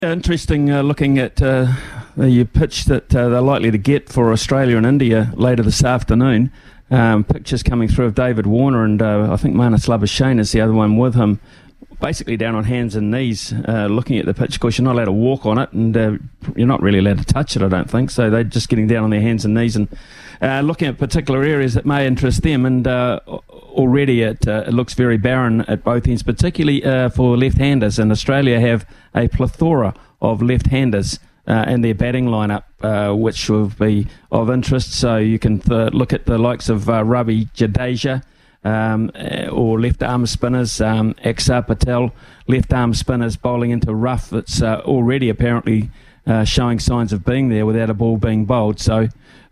Interesting looking at the pitch that they're likely to get for Australia and India later this afternoon. Pictures coming through of David Warner and I think Marnus Labuschagne is the other one with him, basically down on hands and knees looking at the pitch. Of course, you're not allowed to walk on it and you're not really allowed to touch it, I don't think. So they're just getting down on their hands and knees and looking at particular areas that may interest them. And already it looks very barren at both ends, particularly for left-handers. And Australia have a plethora of left-handers in their batting lineup, which will be of interest. So you can look at the likes of Ravi Jadeja, or left-arm spinners, Axar Patel, left-arm spinners bowling into rough that's already apparently showing signs of being there without a ball being bowled. So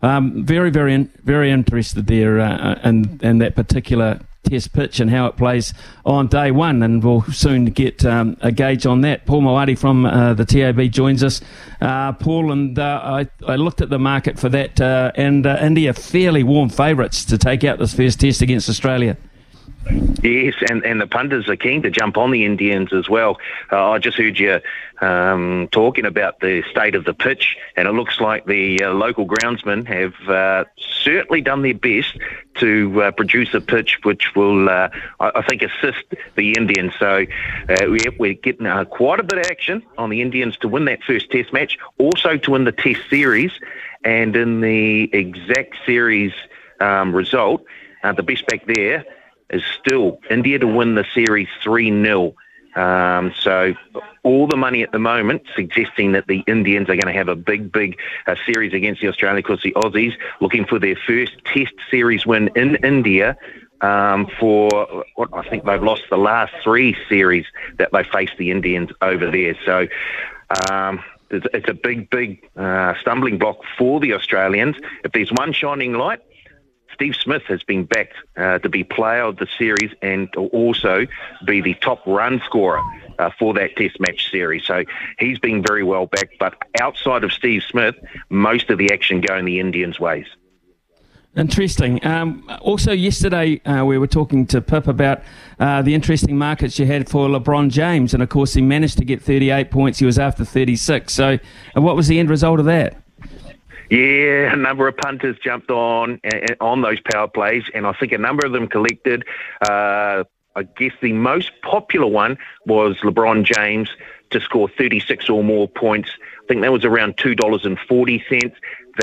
very interested there in that particular test pitch and how it plays on day one, and we'll soon get a gauge on that. Paul Moati from the TAB joins us. Paul, and I looked at the market for that, and India fairly warm favourites to take out this first test against Australia. Yes, and the punters are keen to jump on the Indians as well. I just heard you talking about the state of the pitch, and it looks like the local groundsmen have certainly done their best to produce a pitch which will, I think, assist the Indians. So we're getting quite a bit of action on the Indians to win that first test match, also to win the test series, and in the exact series result, the best back there is still India to win the series 3-0. So all the money at the moment suggesting that the Indians are going to have a big series against the Australians, because the Aussies looking for their first test series win in India for what I think they've lost the last 3 series that they faced the Indians over there. So it's a big stumbling block for the Australians. If there's one shining light, Steve Smith has been backed to be player of the series and to also be the top run scorer for that test match series. So he's been very well backed, but outside of Steve Smith, most of the action going the Indians' ways. Interesting. Also yesterday we were talking to Pip about the interesting markets you had for LeBron James, and of course he managed to get 38 points. He was after 36. So what was the end result of that? Yeah, a number of punters jumped on those power plays, and I think a number of them collected. I guess the most popular one was LeBron James to score 36 or more points. I think that was around $2.40.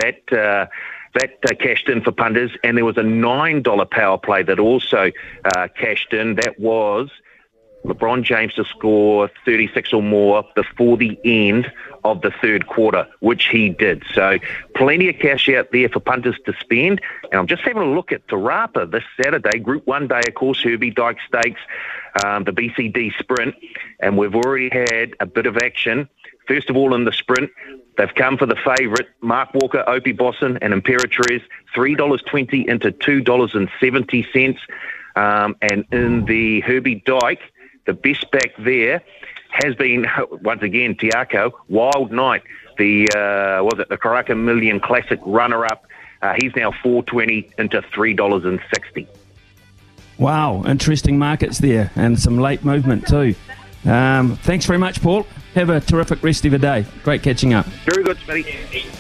That cashed in for punters, and there was a $9 power play that also cashed in. That was LeBron James to score 36 or more before the end of the third quarter, which he did. So plenty of cash out there for punters to spend. And I'm just having a look at Te Rapa this Saturday, Group 1 day, of course, Herbie Dyke Stakes, the BCD Sprint, and we've already had a bit of action. First of all, in the Sprint, they've come for the favourite, Mark Walker, Opie Bosson and Imperatriz, $3.20 into $2.70. And in the Herbie Dyke, the best back there has been, once again, Tiako, Wild Knight, the Karaka Million Classic runner-up. He's now $4.20 into $3.60. Wow, interesting markets there, and some late movement too. Thanks very much, Paul. Have a terrific rest of your day. Great catching up. Very good, Smitty.